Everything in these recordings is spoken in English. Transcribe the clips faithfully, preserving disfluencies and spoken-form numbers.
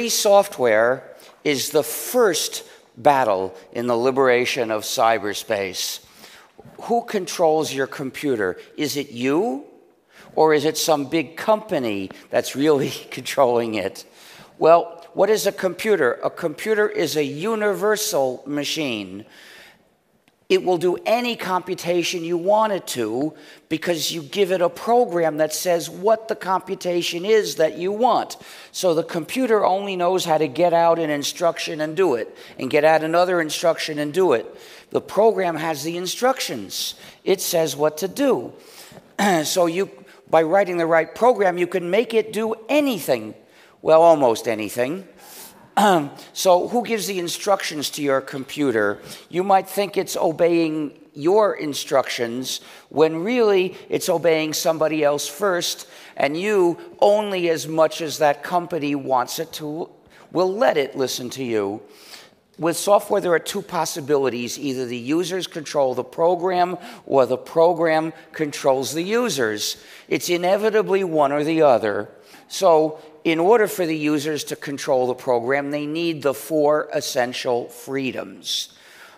Free software is the first battle in the liberation of cyberspace. Who controls your computer? Is it you? Or is it some big company that's really controlling it? Well, what is a computer? A computer is a universal machine. It will do any computation you want it to because you give it a program that says what the computation is that you want. So the computer only knows how to get out an instruction and do it, and get out another instruction and do it. The program has the instructions. It says what to do. So you, by writing the right program, you can make it do anything. Well, almost anything. Um, so who gives the instructions to your computer? You might think it's obeying your instructions when really it's obeying somebody else first, and you, only as much as that company wants it to, will let it listen to you. With software, there are two possibilities. Either the users control the program or the program controls the users. It's inevitably one or the other. So in order for the users to control the program, they need the four essential freedoms.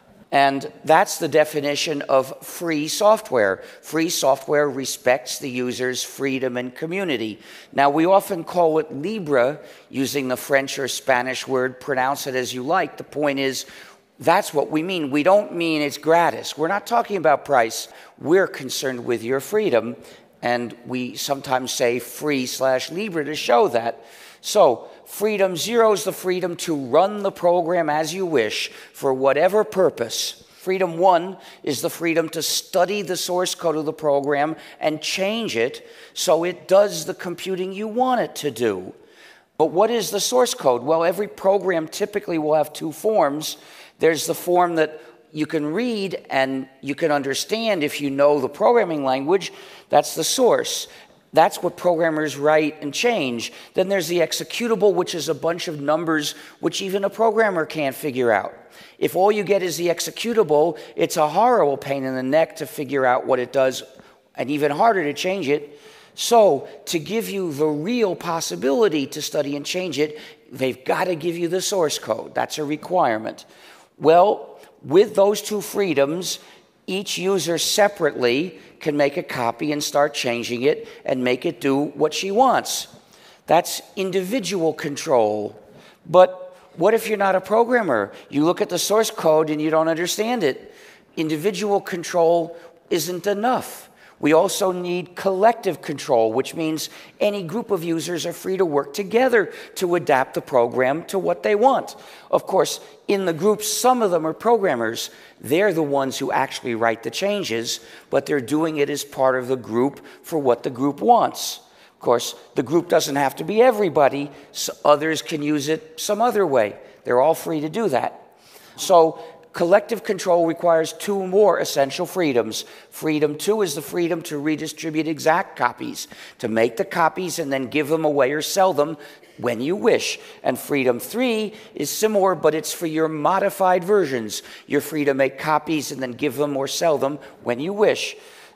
And that's the definition of free software. Free software respects the user's freedom and community. Now, we often call it libre, using the French or Spanish word, pronounce it as you like. The point is, that's what we mean. We don't mean it's gratis. We're not talking about price. We're concerned with your freedom. And we sometimes say free slash libre to show that. So freedom zero is the freedom to run the program as you wish for whatever purpose. Freedom one is the freedom to study the source code of the program and change it so it does the computing you want it to do. But what is the source code? Well, every program typically will have two forms. There's the form that you can read and you can understand if you know the programming language. That's the source. That's what programmers write and change. Then there's the executable, which is a bunch of numbers which even a programmer can't figure out. If all you get is the executable, it's a horrible pain in the neck to figure out what it does, and even harder to change it. So to give you the real possibility to study and change it, they've got to give you the source code. That's a requirement. Well, with those two freedoms, each user separately can make a copy and start changing it and make it do what she wants. That's individual control. But what if you're not a programmer? You look at the source code and you don't understand it. Individual control isn't enough. We also need collective control, which means any group of users are free to work together to adapt the program to what they want. Of course, in the group, some of them are programmers. They're the ones who actually write the changes, but they're doing it as part of the group for what the group wants. Of course, the group doesn't have to be everybody. So others can use it some other way. They're all free to do that. So collective control requires two more essential freedoms. Freedom two is the freedom to redistribute exact copies, to make the copies and then give them away or sell them when you wish. And freedom three is similar, but it's for your modified versions. You're free to make copies and then give them or sell them when you wish.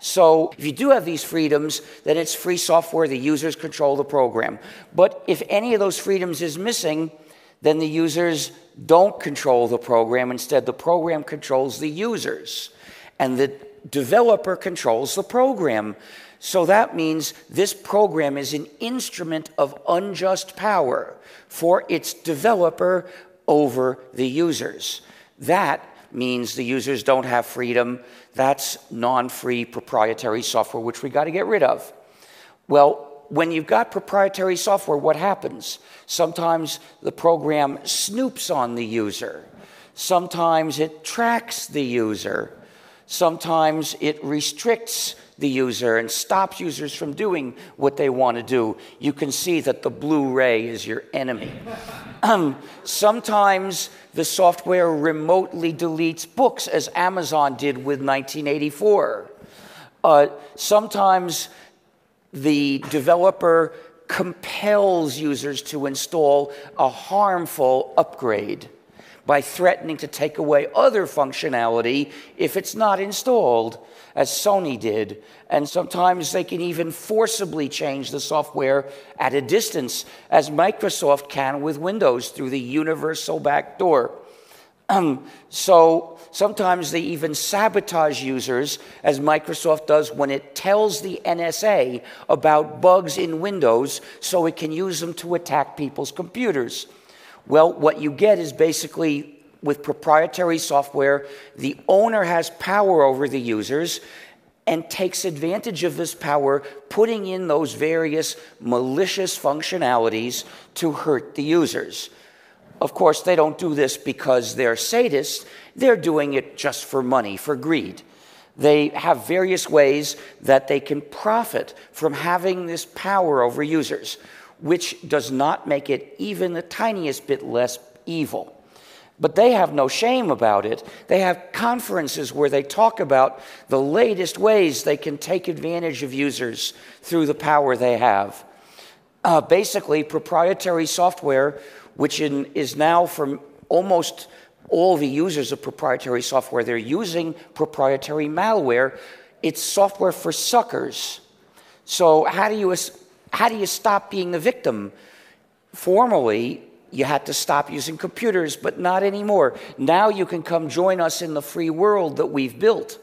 So if you do have these freedoms, then it's free software. The users control the program. But if any of those freedoms is missing, then the users don't control the program. Instead, the program controls the users, and the developer controls the program. So that means this program is an instrument of unjust power for its developer over the users. That means the users don't have freedom. That's non-free proprietary software, which we got to get rid of. Well, when you've got proprietary software, what happens? Sometimes the program snoops on the user. Sometimes it tracks the user. Sometimes it restricts the user and stops users from doing what they want to do. You can see that the blue ray is your enemy. Um, sometimes the software remotely deletes books, as Amazon did with nineteen eighty-four. Uh, sometimes the developer compels users to install a harmful upgrade. by threatening to take away other functionality if it's not installed, as Sony did. And sometimes they can even forcibly change the software at a distance, as Microsoft can with Windows through the universal backdoor. Um, so sometimes they even sabotage users, as Microsoft does when it tells the N S A about bugs in Windows so it can use them to attack people's computers. Well, what you get is basically, with proprietary software, the owner has power over the users and takes advantage of this power, putting in those various malicious functionalities to hurt the users. Of course, they don't do this because they're sadists. They're doing it just for money, for greed. They have various ways that they can profit from having this power over users, which does not make it even the tiniest bit less evil. But they have no shame about it. They have conferences where they talk about the latest ways they can take advantage of users through the power they have. Uh, basically, proprietary software, which in, is now from almost all the users of proprietary software, they're using proprietary malware. It's software for suckers. So how do you, how do you stop being the victim? Formerly, you had to stop using computers, but not anymore. Now you can come join us in the free world that we've built.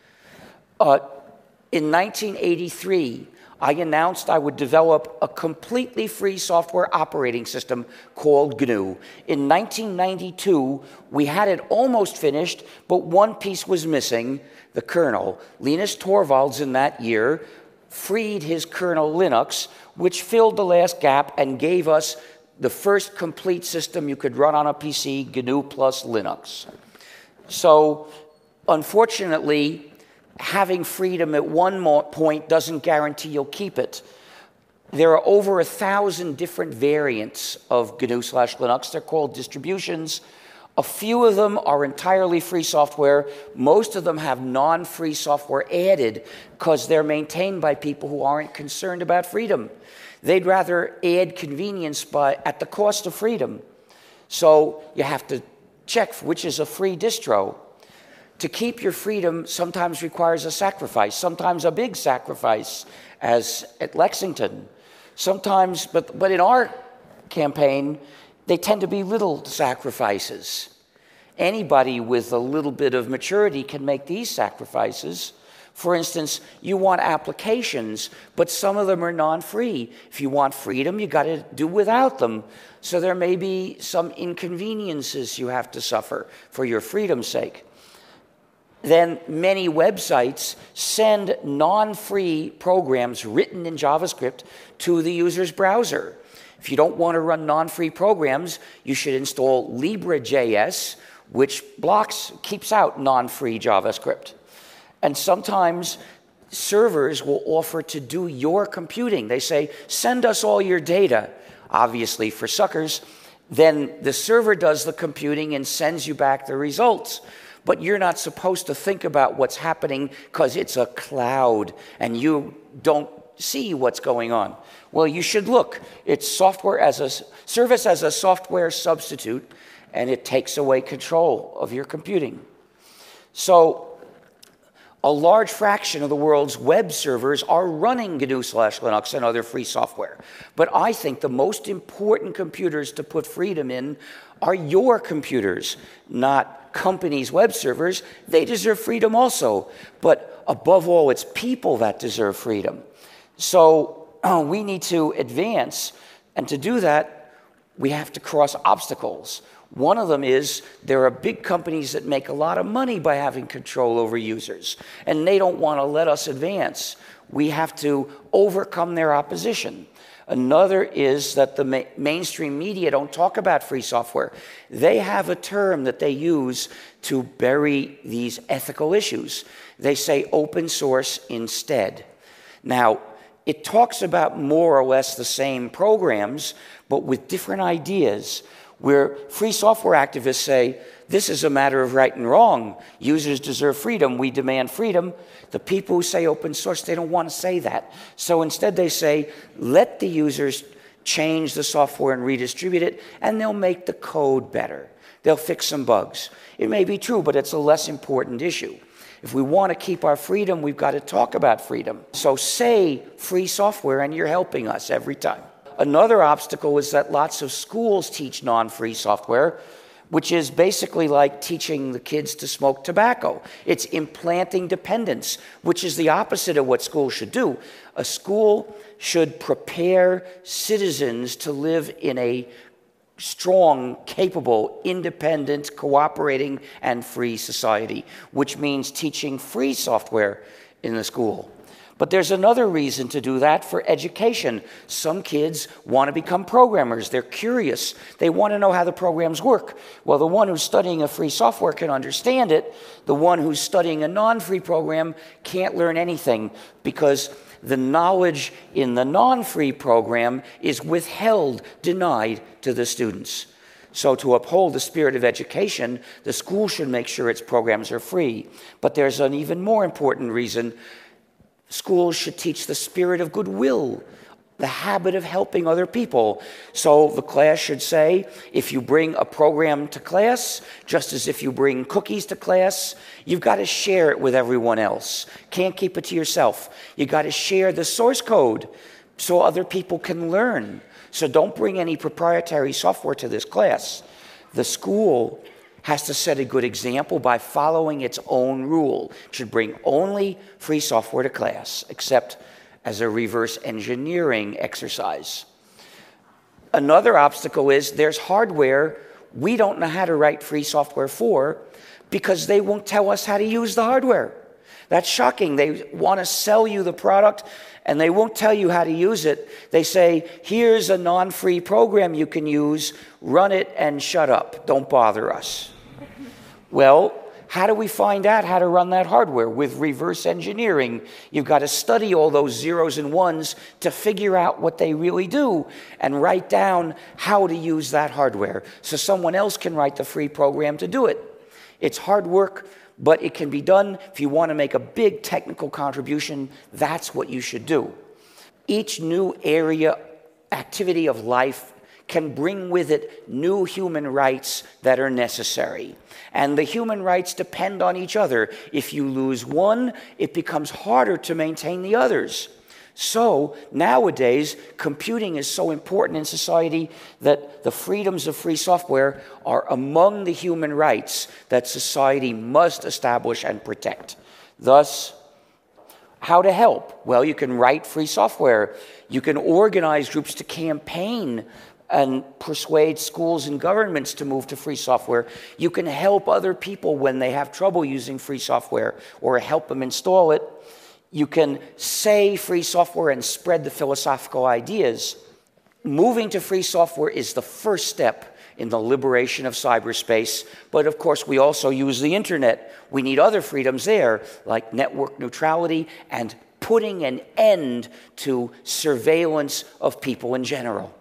Uh, in nineteen eighty-three, I announced I would develop a completely free software operating system called G N U. In nineteen ninety-two, we had it almost finished, but one piece was missing, the kernel. Linus Torvalds in that year freed his kernel Linux, which filled the last gap and gave us the first complete system you could run on a P C, G N U plus Linux. So, unfortunately, having freedom at one point doesn't guarantee you'll keep it. There are over a thousand different variants of G N U slash Linux. They're called distributions. A few of them are entirely free software. Most of them have non-free software added because they're maintained by people who aren't concerned about freedom. They'd rather add convenience by, at the cost of freedom. So you have to check which is a free distro. To keep your freedom sometimes requires a sacrifice, sometimes a big sacrifice, as at Lexington. Sometimes, but, but in our campaign, they tend to be little sacrifices. Anybody with a little bit of maturity can make these sacrifices. For instance, you want applications, but some of them are non-free. If you want freedom, you got to do without them. So there may be some inconveniences you have to suffer for your freedom's sake. Then many websites send non-free programs written in JavaScript to the user's browser. If you don't want to run non-free programs, you should install Libre.js, which blocks, keeps out non-free JavaScript. And sometimes servers will offer to do your computing. They say, send us all your data, obviously for suckers. Then the server does the computing and sends you back the results. But you're not supposed to think about what's happening because it's a cloud and you don't see what's going on. Well, you should look. It's software as a service as a software substitute, and it takes away control of your computing. So a large fraction of the world's web servers are running G N U slash Linux and other free software. But I think the most important computers to put freedom in are your computers, not companies' web servers. They deserve freedom also. But above all, it's people that deserve freedom. So uh, we need to advance. And to do that, we have to cross obstacles. One of them is there are big companies that make a lot of money by having control over users, and they don't want to let us advance. We have to overcome their opposition. Another is that the ma- mainstream media don't talk about free software. They have a term that they use to bury these ethical issues. They say open source instead. Now, it talks about more or less the same programs, but with different ideas, where free software activists say, this is a matter of right and wrong. Users deserve freedom. We demand freedom. The people who say open source, they don't want to say that. So instead they say, let the users change the software and redistribute it, and they'll make the code better. They'll fix some bugs. It may be true, but it's a less important issue. If we want to keep our freedom, we've got to talk about freedom. So say free software and you're helping us every time. Another obstacle is that lots of schools teach non-free software, which is basically like teaching the kids to smoke tobacco. It's implanting dependence, which is the opposite of what schools should do. A school should prepare citizens to live in a strong, capable, independent, cooperating, and free society, which means teaching free software in the school. But there's another reason to do that for education. Some kids want to become programmers. They're curious. They want to know how the programs work. Well, the one who's studying a free software can understand it. The one who's studying a non-free program can't learn anything because the knowledge in the non-free program is withheld, denied to the students. So to uphold the spirit of education, the school should make sure its programs are free. But there's an even more important reason. Schools should teach the spirit of goodwill, the habit of helping other people. So the class should say, if you bring a program to class, just as if you bring cookies to class, you've got to share it with everyone else. Can't keep it to yourself. You've got to share the source code so other people can learn. So don't bring any proprietary software to this class. The school has to set a good example by following its own rule. It should bring only free software to class, except as a reverse engineering exercise. Another obstacle is there's hardware we don't know how to write free software for because they won't tell us how to use the hardware. That's shocking. They want to sell you the product and they won't tell you how to use it. They say, here's a non-free program you can use, run it and shut up. Don't bother us. Well, how do we find out how to run that hardware? With reverse engineering, you've got to study all those zeros and ones to figure out what they really do and write down how to use that hardware so someone else can write the free program to do it. It's hard work, but it can be done. If you want to make a big technical contribution, that's what you should do. Each new area, activity of life can bring with it new human rights that are necessary. And the human rights depend on each other. If you lose one, it becomes harder to maintain the others. So nowadays, computing is so important in society that the freedoms of free software are among the human rights that society must establish and protect. Thus, how to help? Well, you can write free software. You can organize groups to campaign and persuade schools and governments to move to free software. You can help other people when they have trouble using free software or help them install it. You can say free software and spread the philosophical ideas. Moving to free software is the first step in the liberation of cyberspace. But of course, we also use the internet. We need other freedoms there, like network neutrality and putting an end to surveillance of people in general.